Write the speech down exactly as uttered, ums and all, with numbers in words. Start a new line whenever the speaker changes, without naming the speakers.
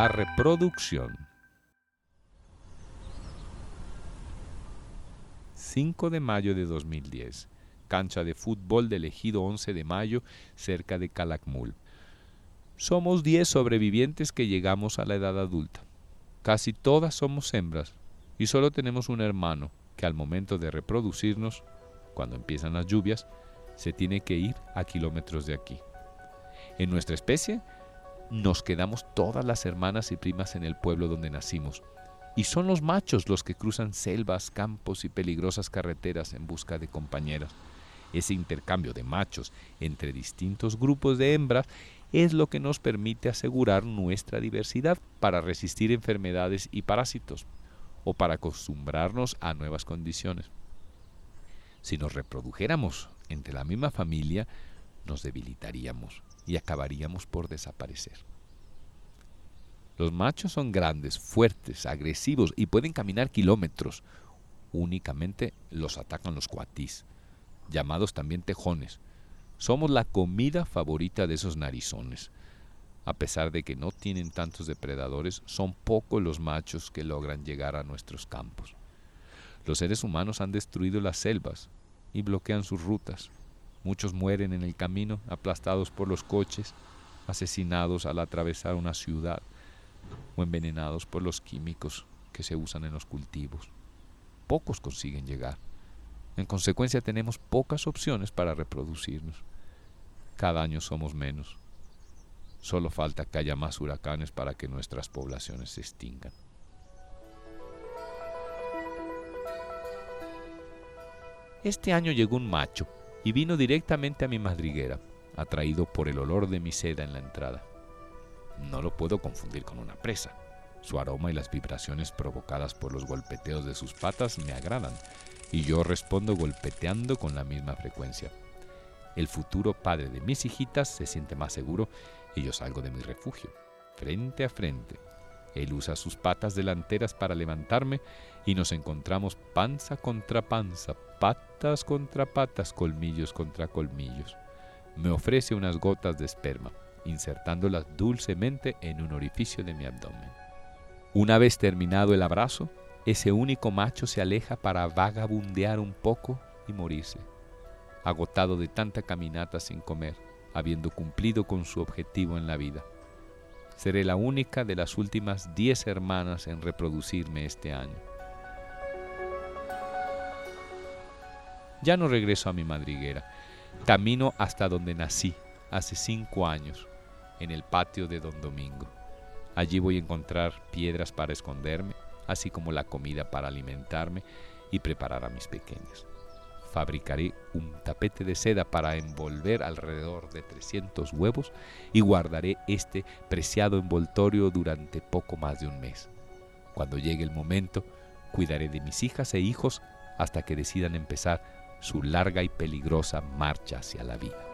la reproducción. cinco de mayo de dos mil diez. Cancha de fútbol del ejido once de mayo, cerca de Calakmul. Somos diez sobrevivientes que llegamos a la edad adulta. Casi todas somos hembras y solo tenemos un hermano que al momento de reproducirnos, cuando empiezan las lluvias, se tiene que ir a kilómetros de aquí. En nuestra especie, nos quedamos todas las hermanas y primas en el pueblo donde nacimos, y son los machos los que cruzan selvas, campos y peligrosas carreteras en busca de compañeras. Ese intercambio de machos entre distintos grupos de hembras es lo que nos permite asegurar nuestra diversidad para resistir enfermedades y parásitos, o para acostumbrarnos a nuevas condiciones. Si nos reprodujéramos entre la misma familia, nos debilitaríamos y acabaríamos por desaparecer. Los machos son grandes, fuertes, agresivos y pueden caminar kilómetros. Únicamente los atacan los cuatís, llamados también tejones. Somos la comida favorita de esos narizones. A pesar de que no tienen tantos depredadores, son pocos los machos que logran llegar a nuestros campos. Los seres humanos han destruido las selvas y bloquean sus rutas. Muchos mueren en el camino, aplastados por los coches, asesinados al atravesar una ciudad o envenenados por los químicos que se usan en los cultivos. Pocos consiguen llegar. En consecuencia, tenemos pocas opciones para reproducirnos. Cada año somos menos. Solo falta que haya más huracanes para que nuestras poblaciones se extingan. Este año llegó un macho y vino directamente a mi madriguera, atraído por el olor de mi seda en la entrada. No lo puedo confundir con una presa. Su aroma y las vibraciones provocadas por los golpeteos de sus patas me agradan, y yo respondo golpeteando con la misma frecuencia. El futuro padre de mis hijitas se siente más seguro y yo salgo de mi refugio, frente a frente. Él usa sus patas delanteras para levantarme y nos encontramos panza contra panza, patas contra patas, colmillos contra colmillos. Me ofrece unas gotas de esperma, insertándolas dulcemente en un orificio de mi abdomen. Una vez terminado el abrazo, ese único macho se aleja para vagabundear un poco y morirse, agotado de tanta caminata sin comer, habiendo cumplido con su objetivo en la vida. Seré la única de las últimas diez hermanas en reproducirme este año. Ya no regreso a mi madriguera. Camino hasta donde nací, hace cinco años, en el patio de Don Domingo. Allí voy a encontrar piedras para esconderme, así como la comida para alimentarme y preparar a mis pequeños. Fabricaré un tapete de seda para envolver alrededor de trescientos huevos y guardaré este preciado envoltorio durante poco más de un mes. Cuando llegue el momento, cuidaré de mis hijas e hijos hasta que decidan empezar su larga y peligrosa marcha hacia la vida.